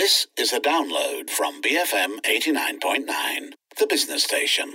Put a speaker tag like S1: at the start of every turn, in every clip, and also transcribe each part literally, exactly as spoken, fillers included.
S1: This is a download from B F M eighty-nine point nine, the business station.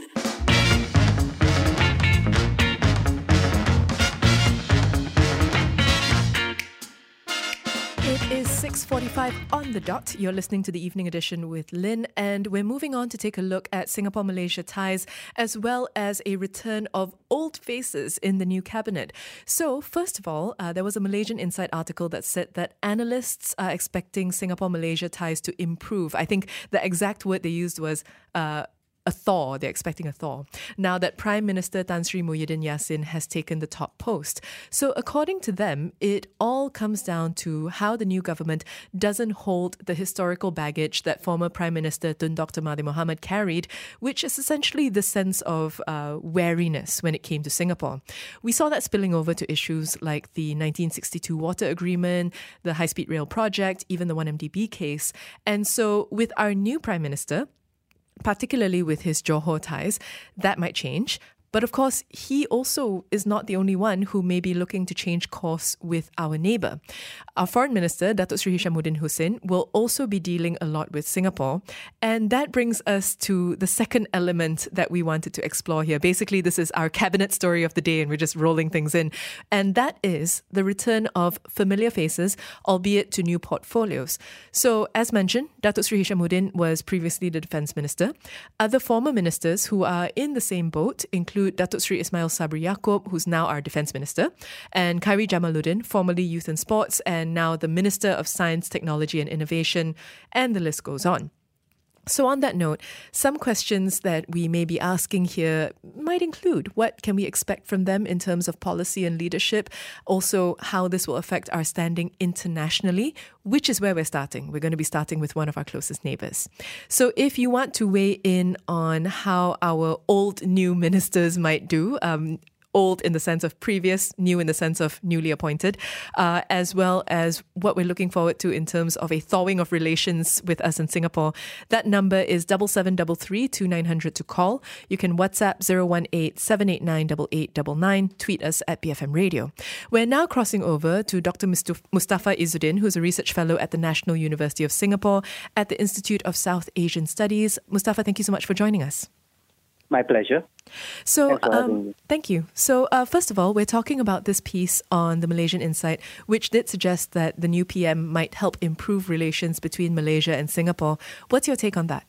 S2: It is six forty-five on the dot. You're listening to the Evening Edition with Lynn, and we're moving on to take a look at Singapore-Malaysia ties as well as a return of old faces in the new cabinet. So, first of all, uh, there was a Malaysian Insight article that said that analysts are expecting Singapore-Malaysia ties to improve. I think the exact word they used was uh, a thaw. They're expecting a thaw. Now that Prime Minister Tan Sri Muhyiddin Yassin has taken the top post. So according to them, it all comes down to how the new government doesn't hold the historical baggage that former Prime Minister Tun Doctor Mahathir Mohamad carried, which is essentially the sense of uh, wariness when it came to Singapore. We saw that spilling over to issues like the nineteen sixty-two Water Agreement, the High-Speed Rail Project, even the one M D B case. And so with our new Prime Minister, particularly with his Johor ties, that might change. But of course, he also is not the only one who may be looking to change course with our neighbour. Our Foreign Minister, Datuk Sri Hishamuddin Hussein, will also be dealing a lot with Singapore. And that brings us to the second element that we wanted to explore here. Basically, this is our cabinet story of the day and we're just rolling things in. And that is the return of familiar faces, albeit to new portfolios. So, as mentioned, Datuk Sri Hishamuddin was previously the Defence Minister. Other former ministers who are in the same boat include Datuk Sri Ismail Sabri Yaakob, who's now our Defence Minister, and Khairi Jamaluddin, formerly Youth and Sports, and now the Minister of Science, Technology and Innovation, and the list goes on. So on that note, some questions that we may be asking here might include what can we expect from them in terms of policy and leadership, also how this will affect our standing internationally, which is where we're starting. We're going to be starting with one of our closest neighbours. So if you want to weigh in on how our old new ministers might do, um, old in the sense of previous, new in the sense of newly appointed, uh, as well as what we're looking forward to in terms of a thawing of relations with us in Singapore. That number is double seven double three two nine hundred to call. You can WhatsApp zero one eight seven eight nine eight eight nine nine, tweet us at B F M Radio. We're now crossing over to Doctor Mustafa Izzuddin, who's a research fellow at the National University of Singapore at the Institute of South Asian Studies. Mustafa, thank you so much for joining us.
S3: My pleasure.
S2: So, um, thank you. So, uh, first of all, we're talking about this piece on the Malaysian Insight, which did suggest that the new P M might help improve relations between Malaysia and Singapore. What's your take on that?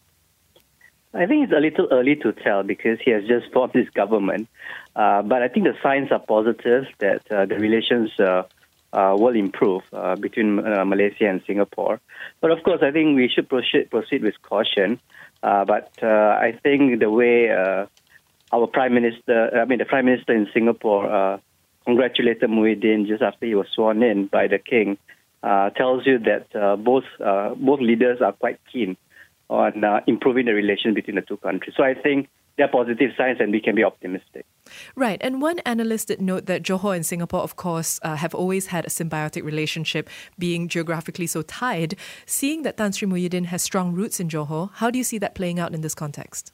S3: I think it's a little early to tell because he has just formed his government. Uh, but I think the signs are positive that uh, the relations uh, uh, will improve uh, between uh, Malaysia and Singapore. But of course, I think we should proceed, proceed with caution. Uh, but uh, I think the way uh, our Prime Minister, I mean the Prime Minister in Singapore uh, congratulated Muhyiddin just after he was sworn in by the King, uh, tells you that uh, both uh, both leaders are quite keen on uh, improving the relations between the two countries. So I think there are positive signs and we can be optimistic.
S2: Right. And one analyst did note that Johor and Singapore, of course, uh, have always had a symbiotic relationship, being geographically so tied. Seeing that Tan Sri Muhyiddin has strong roots in Johor, how do you see that playing out in this context?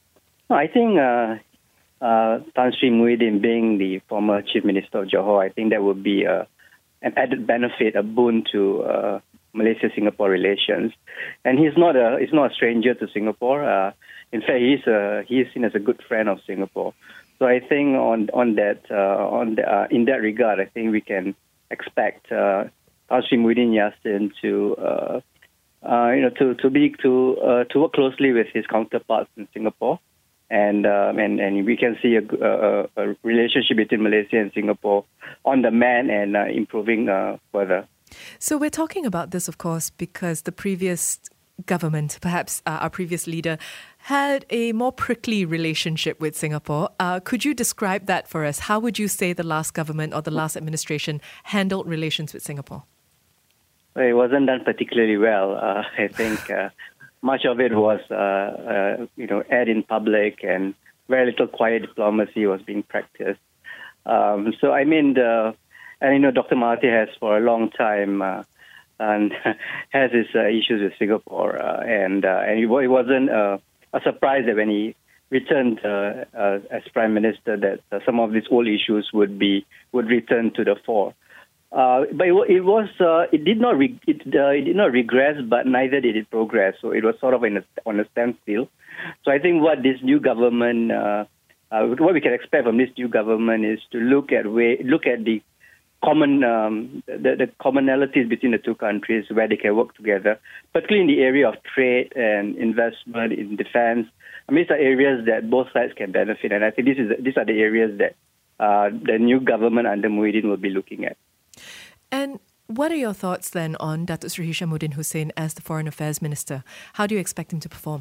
S3: I think uh, uh, Tan Sri Muhyiddin being the former Chief Minister of Johor, I think that would be uh, an added benefit, a boon to uh, Malaysia-Singapore relations. And he's not a he's not a stranger to Singapore. Uh, in fact, he's a, he is seen as a good friend of Singapore. So I think on on that uh, on the, uh, in that regard, I think we can expect uh, Tan Sri Muhyiddin Yassin to uh, uh, you know to to be to uh, to work closely with his counterparts in Singapore, and um, and and we can see a, a, a relationship between Malaysia and Singapore on the mend and uh, improving uh, further.
S2: So we're talking about this, of course, because the previous government, perhaps uh, our previous leader, had a more prickly relationship with Singapore. Uh, could you describe that for us? How would you say the last government or the last administration handled relations with Singapore?
S3: Well, it wasn't done particularly well. Uh, I think uh, much of it was, uh, uh, you know, aired in public, and very little quiet diplomacy was being practiced. Um, so, I mean, the, and you know, Doctor Mahathir has for a long time uh, and has his uh, issues with Singapore, uh, and uh, and it wasn't uh, a surprise that when he returned uh, uh, as Prime Minister, that uh, some of these old issues would be would return to the fore. Uh, but it, wa- it was uh, it did not re- it, uh, it did not regress, but neither did it progress. So it was sort of in a, on a standstill. So I think what this new government, uh, uh, what we can expect from this new government is to look at way look at the common um, the, the commonalities between the two countries where they can work together, particularly in the area of trade and investment in defense. I mean, these are areas that both sides can benefit, and I think this is these are the areas that uh, the new government under Muhyiddin will be looking at.
S2: And what are your thoughts then on Datuk Seri Hishammuddin Hussein as the Foreign Affairs Minister? How do you expect him to perform?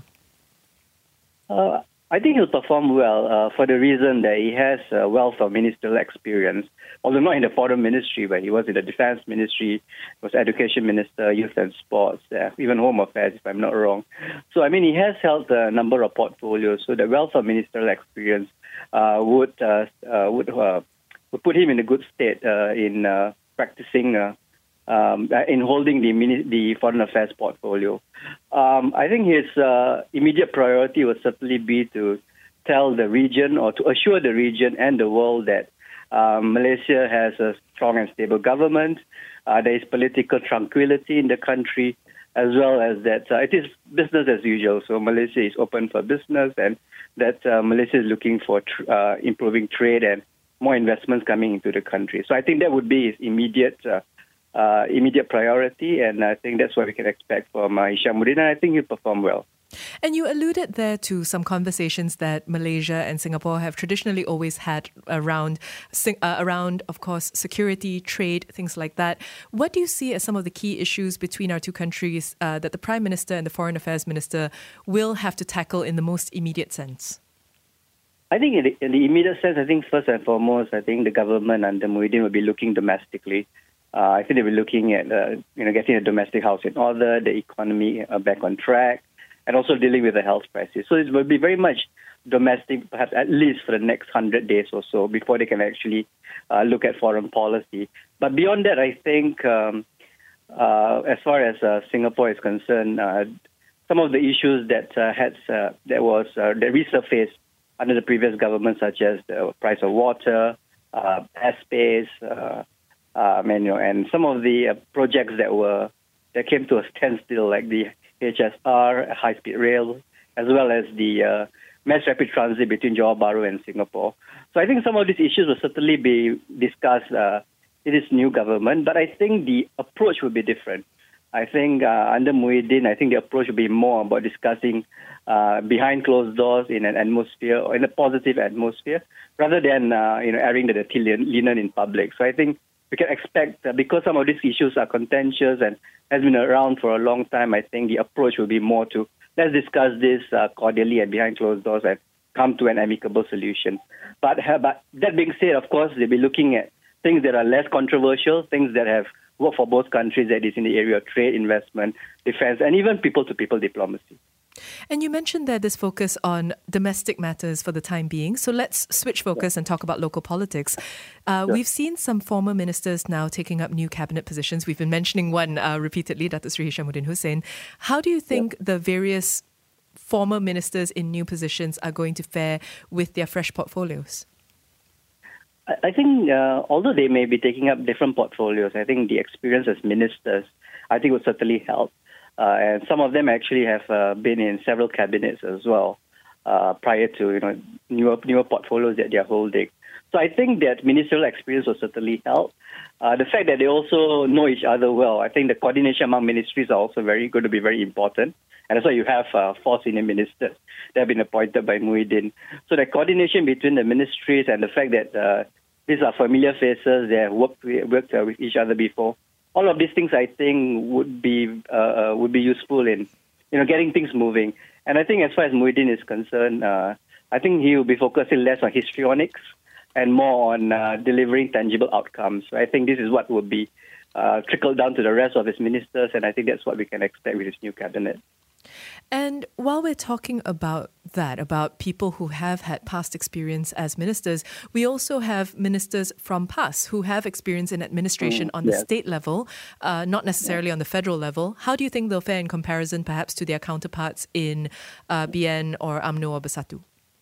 S3: Uh, I think he'll perform well uh, for the reason that he has a wealth of ministerial experience, although not in the foreign ministry, but he was in the defense ministry, was education minister, youth and sports, uh, even home affairs, if I'm not wrong. So, I mean, he has held a number of portfolios, so the wealth of ministerial experience uh, would uh, uh, would uh, would put him in a good state uh, in uh, practicing uh, Um, in holding the mini, the foreign affairs portfolio. Um, I think his uh, immediate priority will certainly be to tell the region or to assure the region and the world that um, Malaysia has a strong and stable government, uh, there is political tranquility in the country, as well as that uh, it is business as usual. So Malaysia is open for business, and that uh, Malaysia is looking for tr- uh, improving trade and more investments coming into the country. So I think that would be his immediate uh, Uh, immediate priority, and I think that's what we can expect from uh, Hishammuddin, and I think he'll perform well.
S2: And you alluded there to some conversations that Malaysia and Singapore have traditionally always had around, uh, around, of course, security, trade, things like that. What do you see as some of the key issues between our two countries uh, that the Prime Minister and the Foreign Affairs Minister will have to tackle in the most immediate sense?
S3: I think in the, in the immediate sense, I think first and foremost, I think the government under Muhyiddin will be looking domestically. Uh, I think they'll be looking at uh, you know getting a domestic house in order, the economy uh, back on track, and also dealing with the health crisis. So it will be very much domestic, perhaps at least for the next hundred days or so, before they can actually uh, look at foreign policy. But beyond that, I think um, uh, as far as uh, Singapore is concerned, uh, some of the issues that uh, had uh, that was uh, that resurfaced under the previous government, such as the price of water, uh, airspace. Uh, Um, and, you know, and some of the uh, projects that were that came to a standstill, like the H S R, high-speed rail, as well as the uh, mass rapid transit between Johor Bahru and Singapore. So I think some of these issues will certainly be discussed uh, in this new government, but I think the approach will be different. I think uh, under Muhyiddin, I think the approach will be more about discussing uh, behind closed doors in an atmosphere, or in a positive atmosphere, rather than uh, you know airing the dirty linen in public. So I think we can expect that because some of these issues are contentious and has been around for a long time, I think the approach will be more to let's discuss this uh, cordially and behind closed doors and come to an amicable solution. But, uh, but that being said, of course, they'll be looking at things that are less controversial, things that have worked for both countries, that is in the area of trade, investment, defense, and even people-to-people diplomacy.
S2: And you mentioned that this focus on domestic matters for the time being. So let's switch focus yeah. and talk about local politics. Uh, yeah. We've seen some former ministers now taking up new cabinet positions. We've been mentioning one uh, repeatedly, Datuk Seri Hishammuddin Hussein. How do you think yeah. the various former ministers in new positions are going to fare with their fresh portfolios?
S3: I think uh, although they may be taking up different portfolios, I think the experience as ministers, I think, would certainly help. Uh, and some of them actually have uh, been in several cabinets as well uh, prior to you know newer newer portfolios that they are holding. So I think that ministerial experience will certainly help. Uh, the fact that they also know each other well, I think the coordination among ministries are also very going to be very important. And that's why you have uh, four senior ministers that have been appointed by Muhyiddin. So the coordination between the ministries and the fact that uh, these are familiar faces, they have worked with, worked uh, with each other before. All of these things, I think, would be uh, would be useful in, you know, getting things moving. And I think, as far as Muhyiddin is concerned, uh, I think he will be focusing less on histrionics and more on uh, delivering tangible outcomes. So I think this is what would be uh, trickled down to the rest of his ministers, and I think that's what we can expect with his new cabinet.
S2: And while we're talking about that, about people who have had past experience as ministers, we also have ministers from P A S who have experience in administration mm, on the yes. state level, uh, not necessarily yeah. on the federal level. How do you think they'll fare in comparison perhaps to their counterparts in uh, B N or U M N O or Bersatu?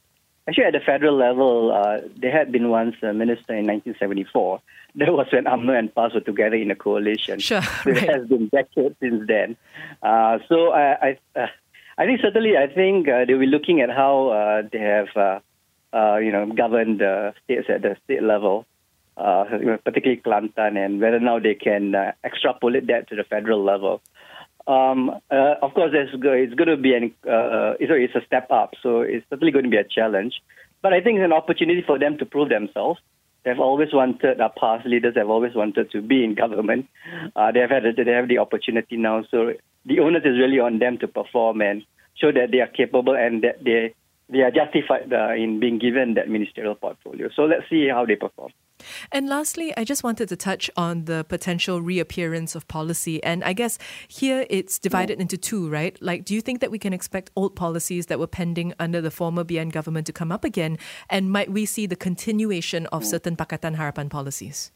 S3: actually at the federal level, uh, there had been once a minister in nineteen seventy-four. That was when UMNO and P A S were together in a coalition.
S2: Sure,
S3: so
S2: right.
S3: It has been decades since then. Uh, so I, I, uh, I think certainly, I think uh, they'll be looking at how uh, they have, uh, uh, you know, governed uh, states at the state level, uh, particularly Kelantan, and whether now they can uh, extrapolate that to the federal level. Um, uh, of course, there's, it's going to be an, uh, it's a step up, so it's certainly going to be a challenge. But I think it's an opportunity for them to prove themselves. They've always wanted, our past leaders have always wanted to be in government. Uh, they have had, they have the opportunity now. So the onus is really on them to perform and show that they are capable and that they they are justified uh, in being given that ministerial portfolio. So let's see how they perform.
S2: And lastly, I just wanted to touch on the potential reappearance of policy. And I guess here it's divided into two, right? Like, do you think that we can expect old policies that were pending under the former B N government to come up again? And might we see the continuation of certain Pakatan Harapan policies?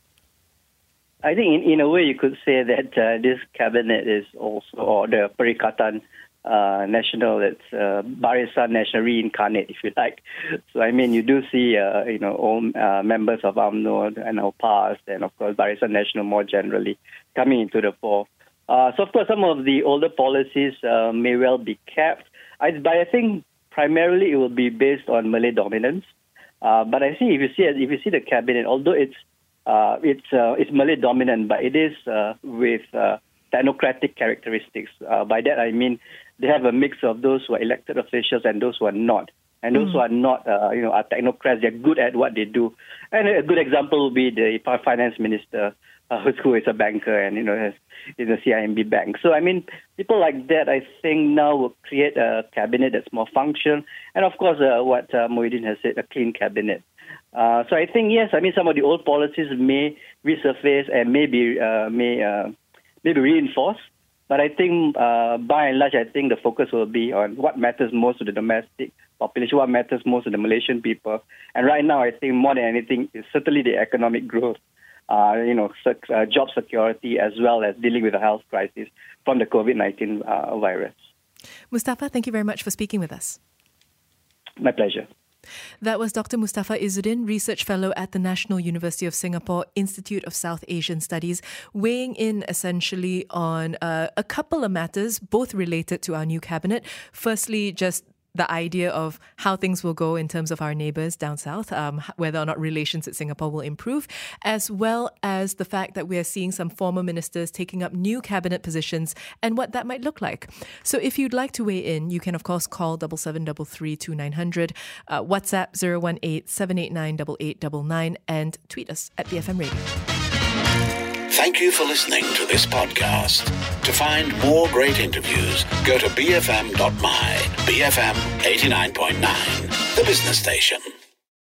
S3: I think in, in a way you could say that uh, this cabinet is also, or the Perikatan Uh, national, it's uh, Barisan Nasional reincarnate, if you like. So, I mean, you do see, uh, you know, all, uh, members of UMNO and our past, and of course, Barisan Nasional more generally coming into the fore. Uh, so, of course, some of the older policies uh, may well be kept. I, but I think primarily it will be based on Malay dominance. Uh, but I see if you see if you see the cabinet, although it's uh, it's uh, it's Malay dominant, but it is uh, with uh, technocratic characteristics. Uh, by that I mean they have a mix of those who are elected officials and those who are not. And those mm. who are not, uh, you know, are technocrats. They're good at what they do. And a good example would be the finance minister, uh, who is a banker and, you know, has in the C I M B bank. So, I mean, people like that, I think now will create a cabinet that's more functional. And, of course, uh, what uh, Muhyiddin has said, a clean cabinet. Uh, so I think, yes, I mean, some of the old policies may resurface and maybe, uh, may, uh, maybe reinforced. But I think, uh, by and large, I think the focus will be on what matters most to the domestic population, what matters most to the Malaysian people. And right now, I think more than anything, is certainly the economic growth, uh, you know, sec- uh, job security, as well as dealing with the health crisis from the COVID nineteen uh, virus.
S2: Mustafa, thank you very much for speaking with us.
S3: My pleasure.
S2: That was Doctor Mustafa Izzuddin, Research Fellow at the National University of Singapore Institute of South Asian Studies, weighing in essentially on uh, a couple of matters, both related to our new cabinet. Firstly, just the idea of how things will go in terms of our neighbours down south, um, whether or not relations with Singapore will improve, as well as the fact that we are seeing some former ministers taking up new cabinet positions and what that might look like. So if you'd like to weigh in, you can of course call double seven double three two nine hundred, uh, WhatsApp zero one eight seven eight nine eight eight nine nine, and tweet us at B F M Radio.
S1: Thank you for listening to this podcast. To find more great interviews, go to b f m dot my, B F M eighty-nine point nine, the business station.